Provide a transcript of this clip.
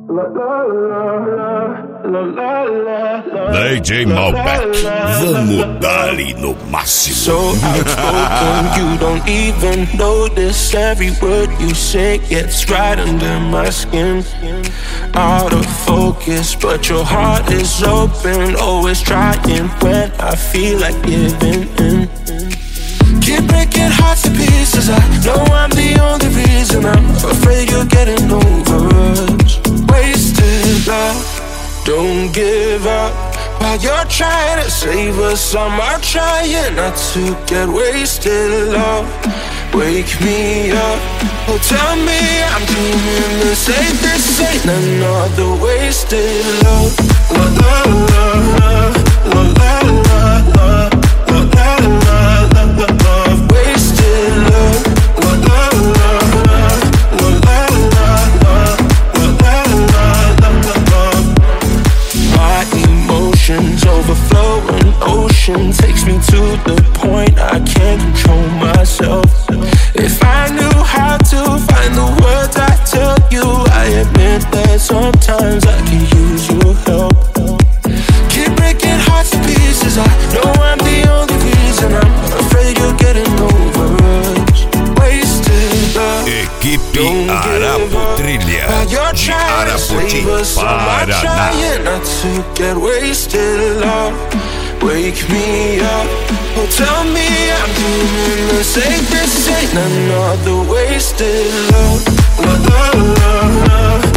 DJ Malbec, vamos dar-lhe no máximo. So outspoken, you don't even notice. Every word you say gets right under my skin. Out of focus, but your heart is open. Always trying when I feel like giving in. Keep breaking hearts to pieces. I know I'm the only reason. I'm afraid you're getting over us. Wasted love, don't give up. While you're trying to save us, I'm trying not to get wasted. Love, wake me up. Oh, tell me I'm dreaming this ain't another wasted love. La la la la la la la la la la la love, wasted love. La la la la la la la la la love. My emotions overflowing ocean takes me to the point I can't control myself. If I knew how to find the words I tell you, I admit that sometimes I can use your help. Keep breaking hearts to pieces. I know I'm the only reason. I'm afraid you're getting over us. Wasted love. Equipe Arapotrilha de Arapoti, Paraná. Not to get wasted, love. Wake me up. Oh, tell me I'm dreaming this ain't another wasted love. La la la la.